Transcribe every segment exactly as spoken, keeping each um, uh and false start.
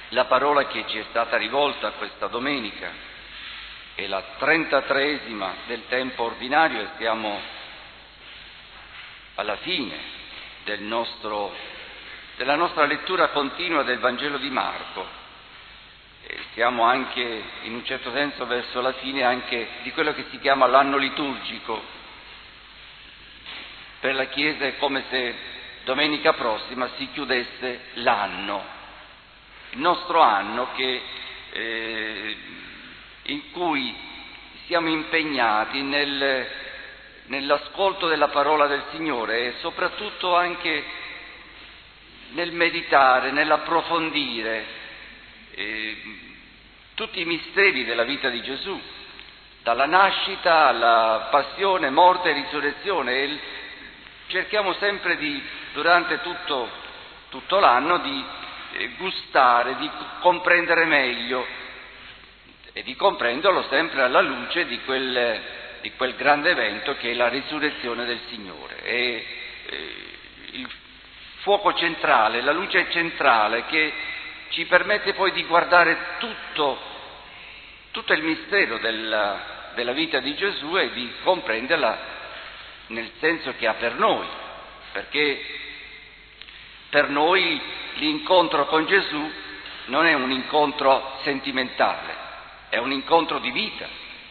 La parola che ci è stata rivolta questa domenica è la trentatreesima del tempo ordinario e siamo alla fine del nostro, della nostra lettura continua del Vangelo di Marco. E siamo anche, in un certo senso, verso la fine anche di quello che si chiama l'anno liturgico. Per la Chiesa è come se domenica prossima si chiudesse l'anno. Il nostro anno che, eh, in cui siamo impegnati nel, nell'ascolto della parola del Signore e soprattutto anche nel meditare, nell'approfondire eh, tutti i misteri della vita di Gesù, dalla nascita alla passione, morte e risurrezione. E cerchiamo sempre di, durante tutto, tutto l'anno, di gustare, di comprendere meglio e di comprenderlo sempre alla luce di quel, di quel grande evento che è la risurrezione del Signore. È eh, il fuoco centrale, la luce centrale che ci permette poi di guardare tutto, tutto il mistero della, della vita di Gesù e di comprenderla nel senso che ha per noi, perché per noi l'incontro con Gesù non è un incontro sentimentale, è un incontro di vita.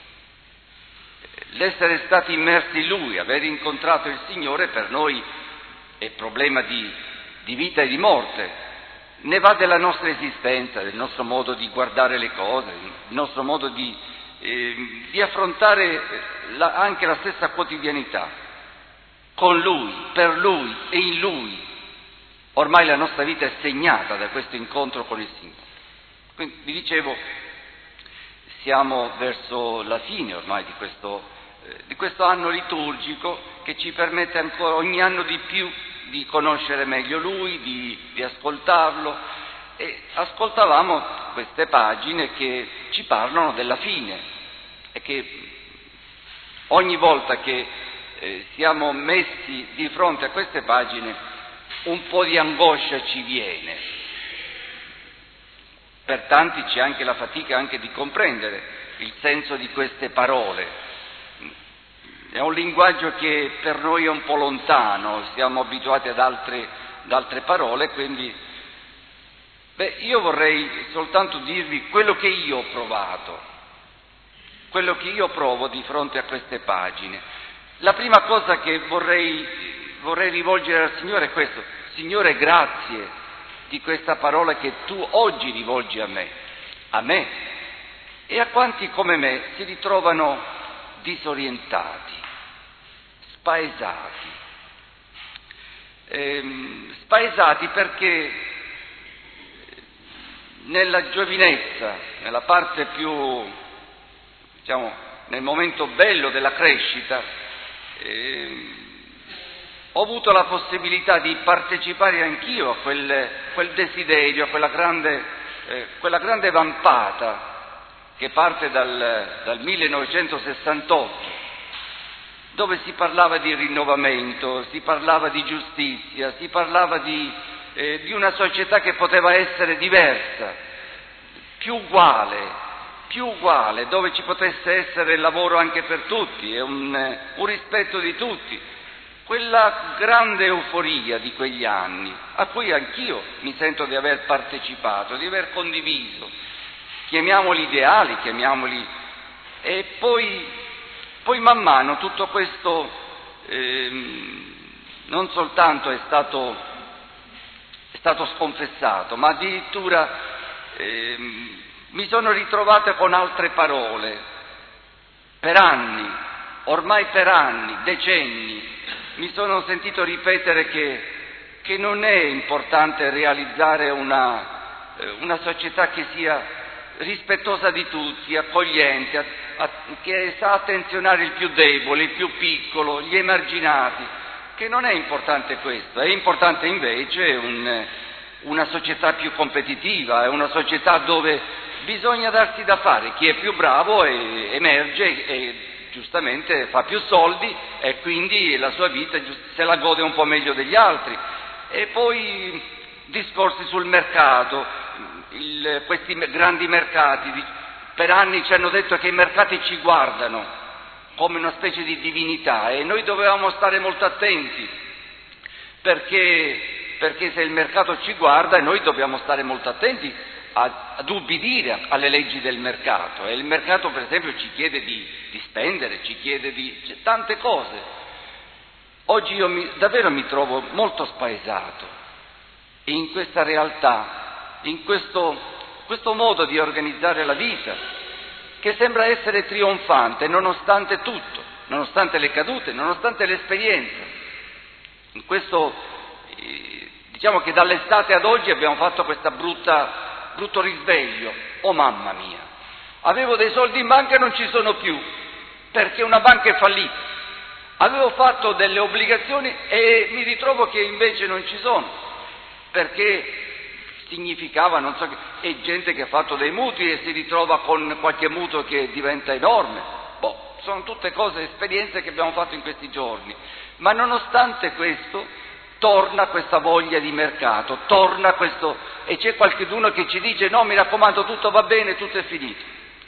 L'essere stati immersi in Lui, aver incontrato il Signore per noi è problema di, di vita e di morte. Ne va della nostra esistenza, del nostro modo di guardare le cose, il nostro modo di, eh, di affrontare la, anche la stessa quotidianità. Con Lui, per Lui e in Lui. Ormai la nostra vita è segnata da questo incontro con il Signore. Quindi vi dicevo, siamo verso la fine ormai di questo, eh, di questo anno liturgico che ci permette ancora ogni anno di più di conoscere meglio Lui, di, di ascoltarlo. E ascoltavamo queste pagine che ci parlano della fine e che ogni volta che eh, siamo messi di fronte a queste pagine un po' di angoscia ci viene. Per tanti c'è anche la fatica anche di comprendere il senso di queste parole. È un linguaggio che per noi è un po' lontano, siamo abituati ad altre, ad altre parole, quindi beh, io vorrei soltanto dirvi quello che io ho provato, quello che io provo di fronte a queste pagine. La prima cosa che vorrei Vorrei rivolgere al Signore è questo: Signore, grazie di questa parola che tu oggi rivolgi a me, a me e a quanti come me si ritrovano disorientati, spaesati, ehm, spaesati perché nella giovinezza, nella parte più, diciamo, nel momento bello della crescita, ehm, ho avuto la possibilità di partecipare anch'io a quel, quel desiderio, a quella grande, eh, quella grande vampata che parte dal, dal millenovecentosessantotto, dove si parlava di rinnovamento, si parlava di giustizia, si parlava di, eh, di una società che poteva essere diversa, più uguale, più uguale, dove ci potesse essere lavoro anche per tutti e un, un rispetto di tutti. Quella grande euforia di quegli anni, a cui anch'io mi sento di aver partecipato, di aver condiviso, chiamiamoli ideali, chiamiamoli, e poi, poi man mano tutto questo ehm, non soltanto è stato, è stato sconfessato, ma addirittura ehm, mi sono ritrovato con altre parole, per anni, ormai per anni, decenni, mi sono sentito ripetere che, che non è importante realizzare una, una società che sia rispettosa di tutti, accogliente, a, a, che sa attenzionare il più debole, il più piccolo, gli emarginati, che non è importante questo, è importante invece un, una società più competitiva, è una società dove bisogna darsi da fare, chi è più bravo e, emerge e giustamente fa più soldi e quindi la sua vita se la gode un po' meglio degli altri. E poi discorsi sul mercato, il, questi grandi mercati, per anni ci hanno detto che i mercati ci guardano come una specie di divinità e noi dovevamo stare molto attenti perché, perché se il mercato ci guarda noi dobbiamo stare molto attenti a, ad ubbidire alle leggi del mercato e il mercato per esempio ci chiede di, di spendere, ci chiede di cioè, tante cose. Oggi io mi, davvero mi trovo molto spaesato in questa realtà, in questo, questo modo di organizzare la vita, che sembra essere trionfante nonostante tutto, nonostante le cadute, nonostante l'esperienza. In questo, eh, diciamo che dall'estate ad oggi abbiamo fatto questo brutto risveglio. Oh mamma mia, avevo dei soldi in banca e non ci sono più, perché una banca è fallita. Avevo fatto delle obbligazioni e mi ritrovo che invece non ci sono, perché significava, non so che, è gente che ha fatto dei mutui e si ritrova con qualche mutuo che diventa enorme. Boh, sono tutte cose, esperienze che abbiamo fatto in questi giorni. Ma nonostante questo, torna questa voglia di mercato, torna questo, e c'è qualcuno che ci dice no, mi raccomando, tutto va bene, tutto è finito.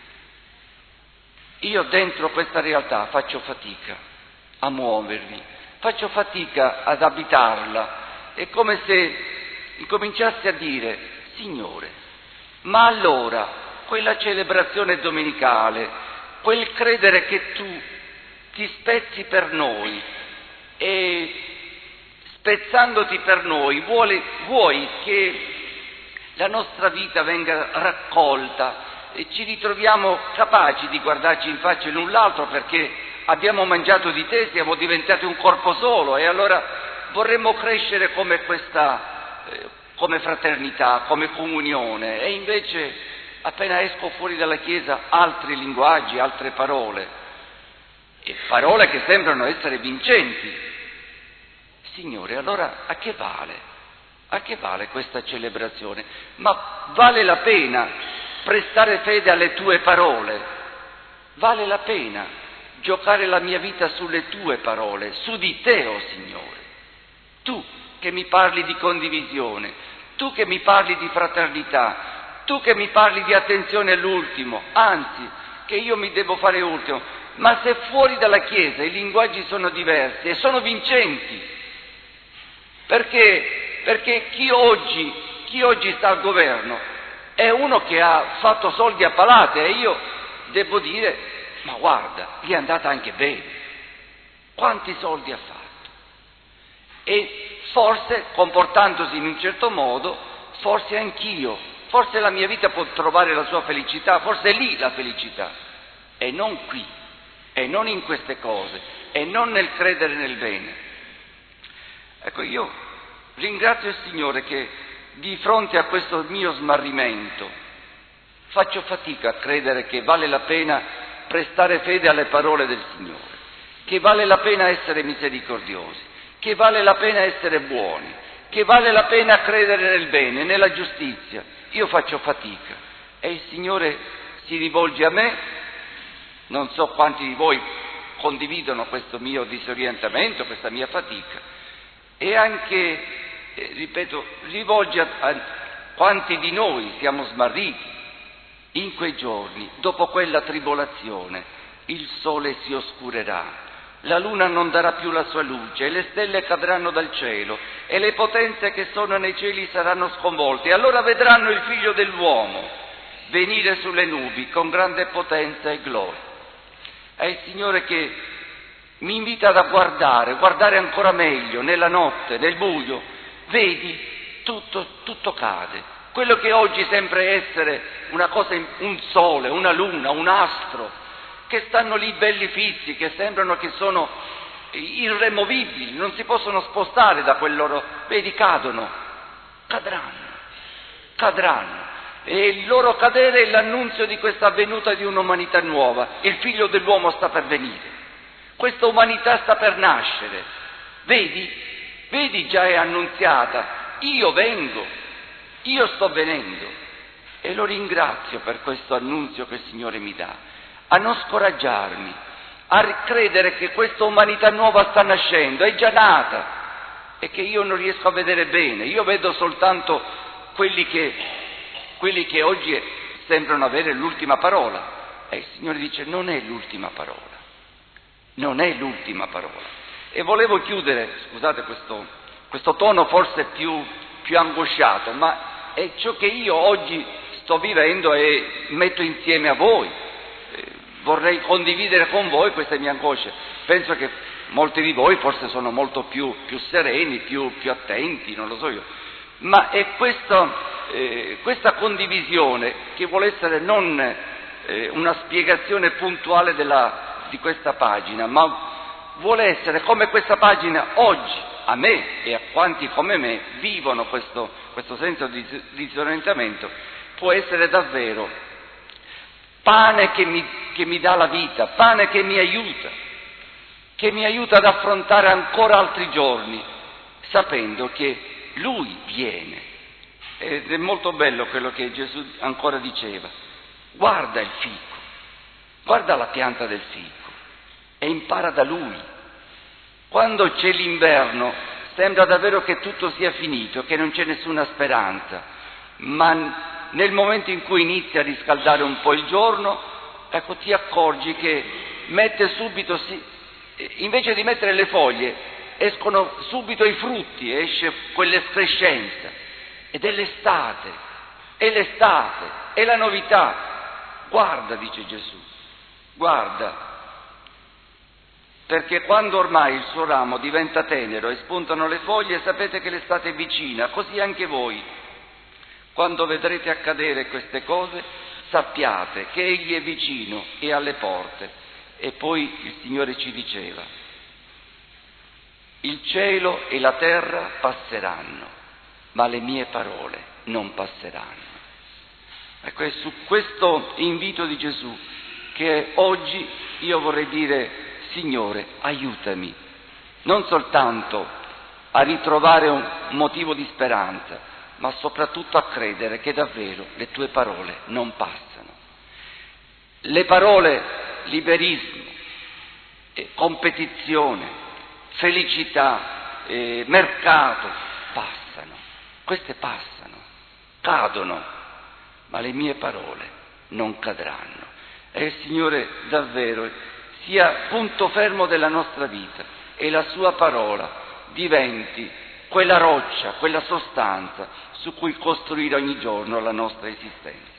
Io dentro questa realtà faccio fatica a muovermi, faccio fatica ad abitarla, è come se incominciassi a dire, Signore, ma allora quella celebrazione domenicale, quel credere che tu ti spezzi per noi e spezzandoti per noi vuole, vuoi che la nostra vita venga raccolta e ci ritroviamo capaci di guardarci in faccia l'un l'altro perché abbiamo mangiato di te, siamo diventati un corpo solo e allora vorremmo crescere come questa, eh, come fraternità, come comunione e invece appena esco fuori dalla Chiesa altri linguaggi, altre parole e parole che sembrano essere vincenti. Signore, allora a che vale? A che vale questa celebrazione? Ma vale la pena prestare fede alle tue parole? Vale la pena giocare la mia vita sulle tue parole, su di te, oh Signore. Tu che mi parli di condivisione, tu che mi parli di fraternità, tu che mi parli di attenzione all'ultimo, anzi, che io mi devo fare ultimo. Ma se fuori dalla Chiesa i linguaggi sono diversi e sono vincenti, perché, perché chi oggi, chi oggi sta al governo è uno che ha fatto soldi a palate e io devo dire, ma guarda, gli è andata anche bene. Quanti soldi ha fatto? E forse, comportandosi in un certo modo, forse anch'io, forse la mia vita può trovare la sua felicità, forse è lì la felicità, e non qui, e non in queste cose, e non nel credere nel bene. Ecco, io ringrazio il Signore che di fronte a questo mio smarrimento faccio fatica a credere che vale la pena prestare fede alle parole del Signore, che vale la pena essere misericordiosi, che vale la pena essere buoni, che vale la pena credere nel bene, nella giustizia. Io faccio fatica e il Signore si rivolge a me, non so quanti di voi condividono questo mio disorientamento, questa mia fatica, e anche, eh, ripeto, rivolge a, a quanti di noi siamo smarriti. In quei giorni, dopo quella tribolazione, il sole si oscurerà, la luna non darà più la sua luce, e le stelle cadranno dal cielo, e le potenze che sono nei cieli saranno sconvolte. E allora vedranno il Figlio dell'uomo venire sulle nubi con grande potenza e gloria. È il Signore che mi invita a guardare, guardare ancora meglio, nella notte, nel buio. Vedi, tutto, tutto cade. Quello che oggi sembra essere una cosa, un sole, una luna, un astro, che stanno lì belli fissi, che sembrano che sono irremovibili, non si possono spostare da quel loro, vedi, cadono, cadranno, cadranno. E il loro cadere è l'annunzio di questa venuta di un'umanità nuova. Il Figlio dell'uomo sta per venire, questa umanità sta per nascere. Vedi, vedi, già è annunziata, io vengo. Io sto venendo e lo ringrazio per questo annunzio che il Signore mi dà, a non scoraggiarmi, a credere che questa umanità nuova sta nascendo, è già nata e che io non riesco a vedere bene. Io vedo soltanto quelli che, quelli che oggi sembrano avere l'ultima parola. E il Signore dice: non è l'ultima parola, non è l'ultima parola. E volevo chiudere, scusate questo, questo tono forse più, più angosciato, ma è ciò che io oggi sto vivendo e metto insieme a voi. Eh, vorrei condividere con voi queste mie angosce. Penso che molti di voi forse sono molto più, più sereni, più, più attenti, non lo so io. Ma è questa, eh, questa condivisione che vuole essere non eh, una spiegazione puntuale della, di questa pagina, ma vuole essere come questa pagina oggi a me e a quanti come me vivono questo, questo senso di disorientamento, può essere davvero pane che mi, che mi dà la vita, pane che mi aiuta, che mi aiuta ad affrontare ancora altri giorni, sapendo che Lui viene. Ed è molto bello quello che Gesù ancora diceva: guarda il fico, guarda la pianta del fico e impara da Lui. Quando c'è l'inverno sembra davvero che tutto sia finito, che non c'è nessuna speranza, ma nel momento in cui inizia a riscaldare un po' il giorno, ecco, ti accorgi che mette subito, invece di mettere le foglie, escono subito i frutti, esce quell'escrescenza, ed è l'estate, è l'estate, è la novità. Guarda, dice Gesù, guarda, perché quando ormai il suo ramo diventa tenero e spuntano le foglie, sapete che l'estate è vicina, così anche voi. Quando vedrete accadere queste cose, sappiate che Egli è vicino e alle porte. E poi il Signore ci diceva: il cielo e la terra passeranno, ma le mie parole non passeranno. Ecco, è su questo invito di Gesù che oggi io vorrei dire: Signore, aiutami, non soltanto a ritrovare un motivo di speranza, ma soprattutto a credere che davvero le tue parole non passano. Le parole liberismo, eh, competizione, felicità, eh, mercato, passano, queste passano, cadono, ma le mie parole non cadranno. E il Signore davvero sia punto fermo della nostra vita e la sua parola diventi quella roccia, quella sostanza su cui costruire ogni giorno la nostra esistenza.